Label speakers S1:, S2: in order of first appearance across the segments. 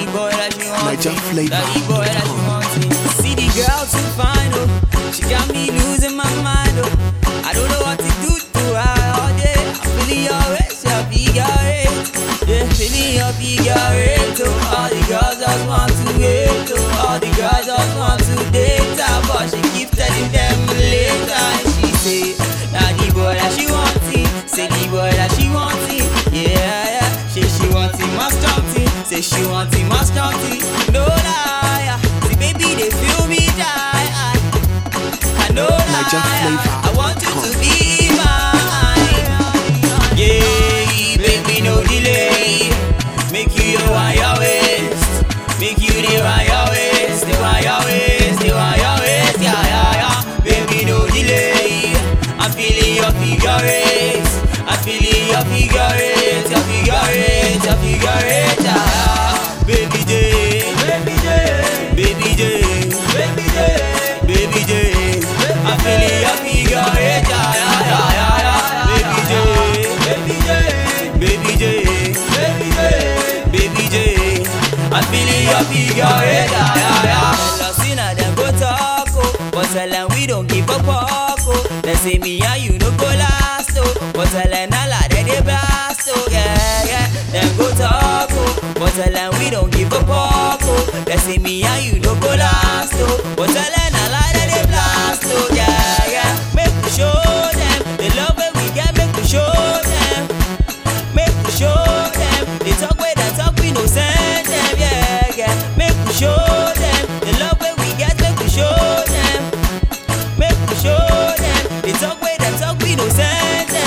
S1: the boy that she wants.
S2: Niger flavor.
S1: That the boy that she wants. See the girl too fine, oh. She got me losing my mind, oh. I don't know what to do to her all day. I'm feeling your waist, your figure eight. Yeah, feeling your figure eight, oh. All the girls just want to hate, oh. All the girls just want to date her, but she keeps telling them later. And she say, that the boy that she wants. Say the boy that she wants it, yeah, yeah. Say she wants him as something. Say she wants him as something. No lie, see baby they feel me die. I know lie, I want you to be mine. Yeah, baby no delay. Make you the one your waist. Make you the one your waist. The one your waist, the one your waist. Yeah, yeah, yeah. Baby no delay. I'm feeling your figure eight. I feel your figure eight, your figure eight, your figure eight, yeah. Baby J, baby J, baby J, baby J, baby J. I feel your figure eight, yeah, yeah, yeah. Baby J, baby J, baby J, baby J, baby J. I feel your figure eight, yeah, yeah. Sinna them go talk, oh, but tell them we don't give up, oh. They say me and you no go last, oh. But tell them all that they blast, oh, yeah, yeah. Them go talk, oh. But tell them we don't give a fuck, oh. They say me and you no go last, oh. But tell them all that they blast, oh, yeah, yeah. Make we show them the love that we get, make we show them. Make we show them they talk where they talk, we no send them, yeah, yeah. Make we show them the love that we get, make we show them. Make we show them they talk where they talk, we no send them.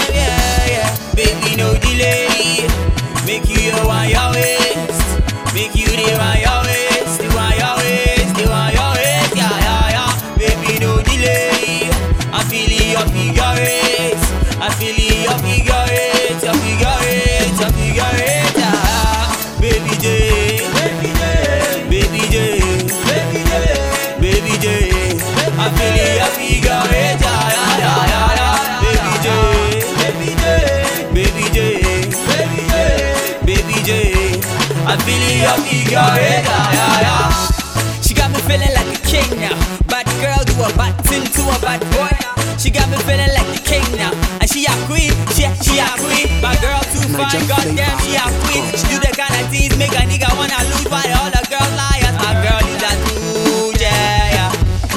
S1: Baby, no delay. Make you the one your waist. Make you the one your waist. The one your waist. The one your waist. Yeah, yeah, yeah. Baby, no delay. I feel your figure eight. I feel your figure eight. Your figure eight. Your figure eight. Yeah. Baby J. Baby J. Baby J. Baby J. Baby J. I feel your figure eight. Yeah, yeah, yeah, yeah, yeah. Baby J. Baby J. Baby J, baby J, baby J. I feel your figure eight, yeah, yeah. She got me feeling like a king now. Bad girl do a bad thing to a bad boy. She got me feeling like the king now. And she a queen, she a queen. My girl too fine, goddamn, she a queen. She do the kind of things make a nigga wanna lose. Why all the girls liars? My girl is a dude, yeah, yeah.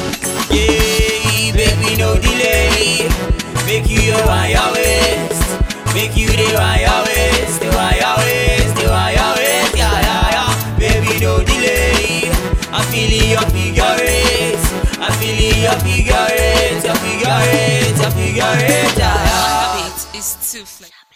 S1: Yeah, baby, no delay. Make you the one your waist. Make you the one your waist, the one your waist, the one your waist, yeah, yeah, yeah. Baby, no delay. I'm feeling your figure eight. I'm feeling your figure eight, your figure eight, your figure eight, yeah, yeah.
S3: Beat is too flat.